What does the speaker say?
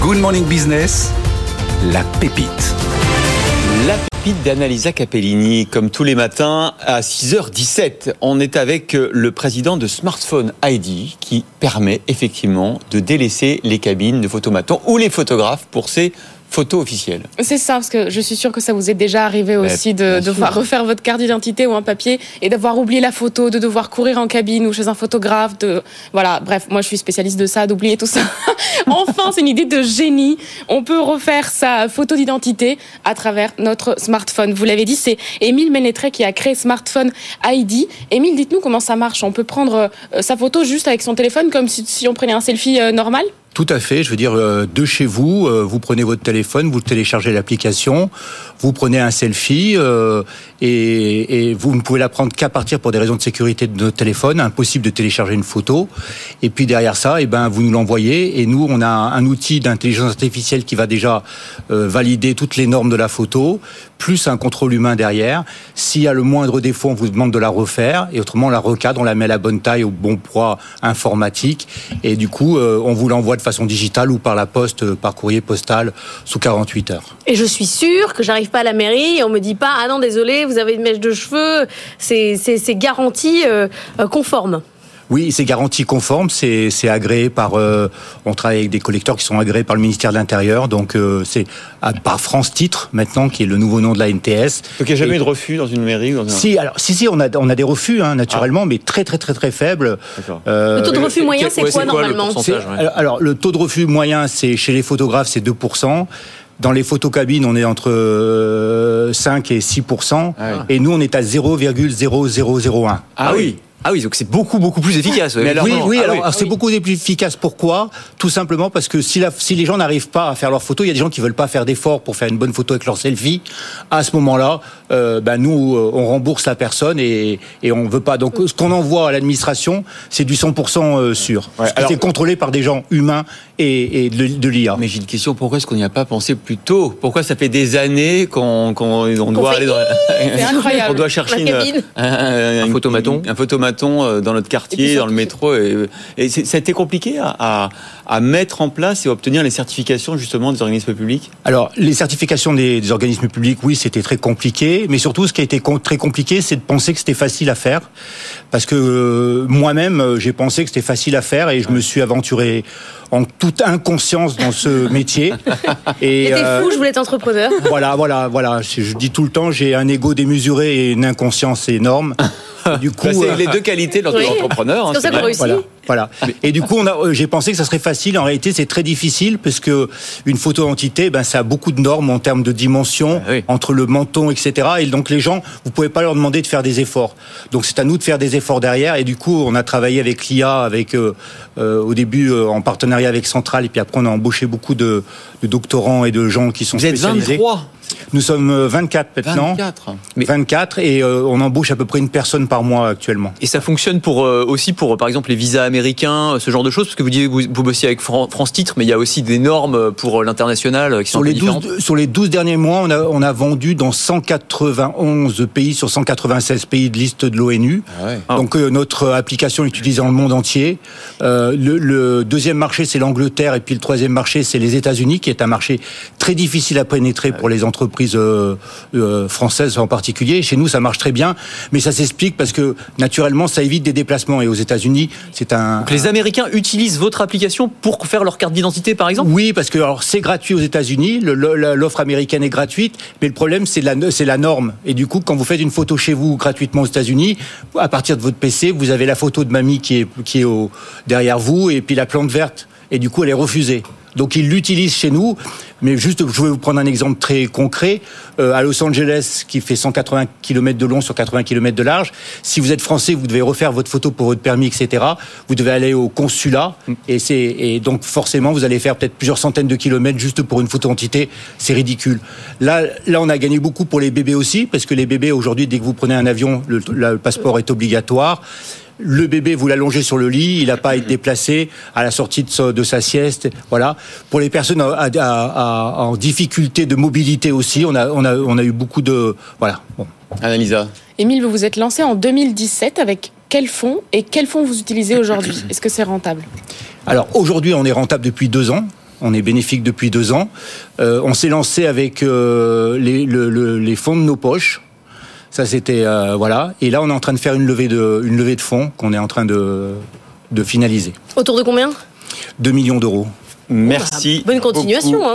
Good Morning Business, la pépite. La pépite d'Annalisa Capellini, comme tous les matins à 6h17. On est avec le président de Smartphone ID qui permet effectivement de délaisser les cabines de photomatons ou les photographes pour ces photos officielles. C'est ça, parce que je suis sûre que ça vous est déjà arrivé aussi de devoir refaire votre carte d'identité ou un papier et d'avoir oublié la photo, de devoir courir en cabine ou chez un photographe. Voilà, bref, moi je suis spécialiste de ça, d'oublier tout ça. Enfin, c'est une idée de génie. On peut refaire sa photo d'identité à travers notre smartphone. Vous l'avez dit, c'est Émile Ménétré qui a créé Smartphone ID. Émile, dites-nous comment ça marche. On peut prendre sa photo juste avec son téléphone comme si on prenait un selfie normal ? Tout à fait, je veux dire, de chez vous, vous prenez votre téléphone, vous téléchargez l'application, vous prenez un selfie et vous ne pouvez la prendre qu'à partir pour des raisons de sécurité de notre téléphone, impossible de télécharger une photo. Et puis derrière ça, vous nous l'envoyez et nous, on a un outil d'intelligence artificielle qui va déjà valider toutes les normes de la photo, plus un contrôle humain derrière. S'il y a le moindre défaut, on vous demande de la refaire et autrement on la recadre, on la met à la bonne taille, au bon poids informatique et du coup, on vous l'envoie de façon digitale ou par la poste, par courrier postal sous 48 heures. Et je suis sûre que j'arrive pas à la mairie et on me dit pas « Ah non, désolé, vous avez une mèche de cheveux », c'est garanti conforme. Oui, c'est garanti conforme, c'est agréé par... on travaille avec des collecteurs qui sont agréés par le ministère de l'Intérieur, donc c'est par France Titre, maintenant, qui est le nouveau nom de la NTS. Donc il n'y a jamais eu de refus dans une mairie ou dans un... Si, on a des refus, naturellement, mais très faibles. Le taux de refus moyen, c'est quoi normalement ? Alors, le taux de refus moyen, c'est chez les photographes, c'est 2%. Dans les photocabines, on est entre 5 et 6%. Et nous, on est à 0,0001. Ah oui. Ah oui, donc c'est beaucoup plus efficace. Mais alors, c'est beaucoup plus efficace. Pourquoi ? Tout simplement parce que si les gens n'arrivent pas à faire leurs photos, il y a des gens qui veulent pas faire d'efforts pour faire une bonne photo avec leur selfie. À ce moment-là, nous, on rembourse la personne et on veut pas. Donc, ce qu'on envoie à l'administration, c'est du 100% sûr. C'est contrôlé par des gens humains et de l'IA. Mais j'ai une question. Pourquoi est-ce qu'on n'y a pas pensé plus tôt ? Pourquoi ça fait des années qu'on doit aller dans c'est incroyable. On doit chercher un photomaton. Un photomaton dans notre quartier, dans le métro. Et ça a été compliqué à mettre en place et obtenir les certifications justement des organismes publics ? Alors, les certifications des organismes publics, oui, c'était très compliqué. Mais surtout, ce qui a été très compliqué, c'est de penser que c'était facile à faire. Parce que moi-même, j'ai pensé que c'était facile à faire et je me suis aventuré en toute inconscience dans ce métier. Et t'es fou, je voulais être entrepreneur. Voilà. Je dis tout le temps, j'ai un ego démesuré et une inconscience énorme. Du coup, c'est les deux qualités de l'entrepreneur. C'est comme ça qu'on réussit. Voilà. Et du coup, j'ai pensé que ça serait facile. En réalité, c'est très difficile parce que une photo d'identité, ça a beaucoup de normes en termes de dimension, entre le menton, etc. Et donc, les gens, vous pouvez pas leur demander de faire des efforts. Donc, c'est à nous de faire des efforts derrière. Et du coup, on a travaillé avec l'IA, au début, en partenariat avec Centrale. Et puis après, on a embauché beaucoup de doctorants et de gens qui sont spécialisés. Vous êtes 23 ? Nous sommes 24 maintenant. 24 et on embauche à peu près une personne par mois actuellement. Et ça fonctionne aussi pour par exemple les visas américains, ce genre de choses, parce que vous disiez que vous bossiez avec France Titre, mais il y a aussi des normes pour l'international qui sont différentes. Sur les 12 derniers mois, on a vendu dans 191 pays sur 196 pays de liste de l'ONU. Donc notre application est utilisée dans le monde entier. Le deuxième marché, c'est l'Angleterre, et puis le troisième marché, c'est les États-Unis, qui est un marché très difficile à pénétrer pour les entreprises françaises en particulier. Chez nous, ça marche très bien, mais ça s'explique parce que naturellement, ça évite des déplacements. Et aux États-Unis, c'est Donc les Américains utilisent votre application pour faire leur carte d'identité, par exemple ? Oui, parce que c'est gratuit aux États-Unis. L'offre américaine est gratuite, mais le problème, c'est la norme. Et du coup, quand vous faites une photo chez vous gratuitement aux États-Unis, à partir de votre PC, vous avez la photo de mamie qui est derrière vous, et puis la plante verte. Et du coup, elle est refusée. Donc ils l'utilisent chez nous, mais juste, je vais vous prendre un exemple très concret. À Los Angeles, qui fait 180 km de long sur 80 km de large, si vous êtes français, vous devez refaire votre photo pour votre permis, etc. Vous devez aller au consulat, et donc forcément, vous allez faire peut-être plusieurs centaines de kilomètres juste pour une photo d'identité. C'est ridicule. Là, on a gagné beaucoup pour les bébés aussi, parce que les bébés, aujourd'hui, dès que vous prenez un avion, le passeport est obligatoire. Le bébé, vous l'allongez sur le lit, il n'a pas à être déplacé à la sortie de sa sieste. Voilà. Pour les personnes en difficulté de mobilité aussi, on a eu beaucoup de... Voilà. Bon. Annalisa. Émile, vous vous êtes lancé en 2017 avec quels fonds et quels fonds vous utilisez aujourd'hui ? Est-ce que c'est rentable ? Alors aujourd'hui, on est rentable depuis 2 ans. On est bénéfique depuis 2 ans. On s'est lancé avec les fonds de nos poches. Ça, c'était voilà. Et là, on est en train de faire une levée de fonds qu'on est en train de finaliser. Autour de combien ? 2 millions d'euros. Merci. Bonne continuation.